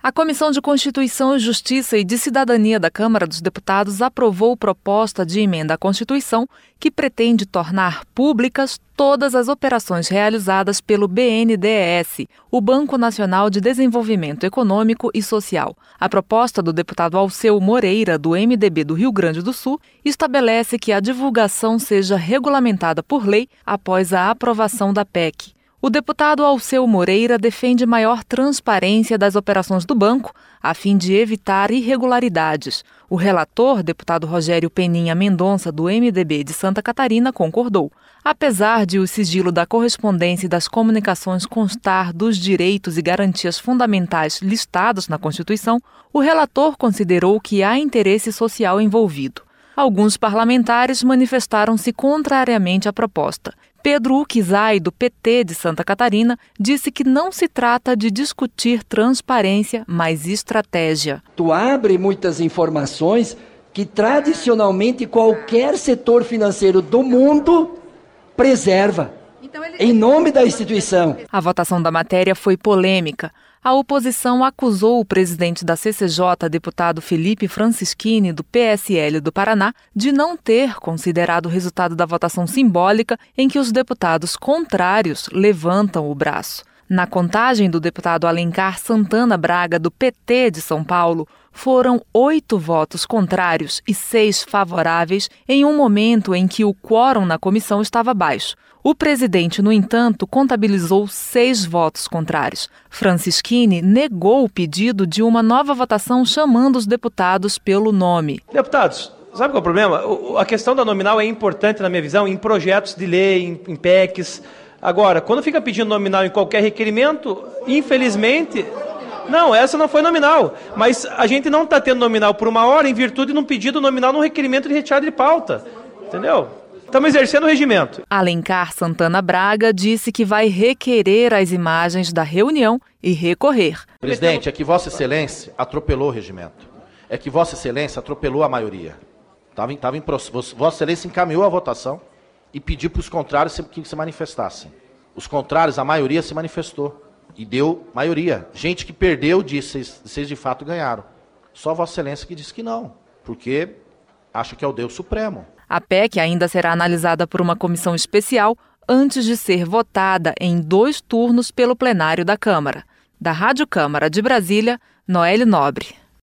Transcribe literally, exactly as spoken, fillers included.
A Comissão de Constituição e Justiça e de Cidadania da Câmara dos Deputados aprovou proposta de emenda à Constituição que pretende tornar públicas todas as operações realizadas pelo B N D E S, o Banco Nacional de Desenvolvimento Econômico e Social. A proposta do deputado Alceu Moreira, do M D B do Rio Grande do Sul, estabelece que a divulgação seja regulamentada por lei após a aprovação da P E C. O deputado Alceu Moreira defende maior transparência das operações do banco, a fim de evitar irregularidades. O relator, deputado Rogério Peninha Mendonça, do M D B de Santa Catarina, concordou. Apesar de o sigilo da correspondência e das comunicações constar dos direitos e garantias fundamentais listados na Constituição, o relator considerou que há interesse social envolvido. Alguns parlamentares manifestaram-se contrariamente à proposta. Pedro Uquizai, do P T de Santa Catarina, disse que não se trata de discutir transparência, mas estratégia. Tu abre muitas informações que tradicionalmente qualquer setor financeiro do mundo preserva, então ele... em nome da instituição. A votação da matéria foi polêmica. A oposição acusou o presidente da C C J, deputado Felipe Francischini, do P S L do Paraná, de não ter considerado o resultado da votação simbólica em que os deputados contrários levantam o braço. Na contagem do deputado Alencar Santana Braga, do P T de São Paulo, foram oito votos contrários e seis favoráveis em um momento em que o quórum na comissão estava baixo. O presidente, no entanto, contabilizou seis votos contrários. Francischini negou o pedido de uma nova votação chamando os deputados pelo nome. Deputados, sabe qual é o problema? A questão da nominal é importante, na minha visão, em projetos de lei, em, em P E Cs. Agora, quando fica pedindo nominal em qualquer requerimento, infelizmente... Não, essa não foi nominal. Mas a gente não está tendo nominal por uma hora em virtude de um pedido nominal num requerimento de retirada de pauta. Entendeu? Estamos exercendo o regimento. Alencar Santana Braga disse que vai requerer as imagens da reunião e recorrer. Presidente, é que Vossa Excelência atropelou o regimento. É que Vossa Excelência atropelou a maioria. Tava em, tava em, Vossa Excelência encaminhou a votação e pediu para os contrários que se manifestassem. Os contrários, a maioria se manifestou. E deu maioria. Gente que perdeu disse, vocês de fato ganharam. Só Vossa Excelência que disse que não, porque acha que é o Deus Supremo. A P E C ainda será analisada por uma comissão especial antes de ser votada em dois turnos pelo plenário da Câmara. Da Rádio Câmara de Brasília, Noelle Nobre.